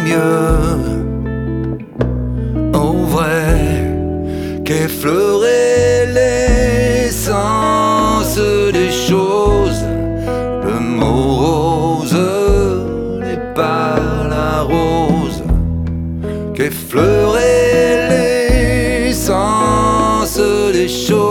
mieux. Au vrai qu'effleurer l'essence des choses, le mot rose n'est pas la rose. Qu'effleurer l'essence des choses,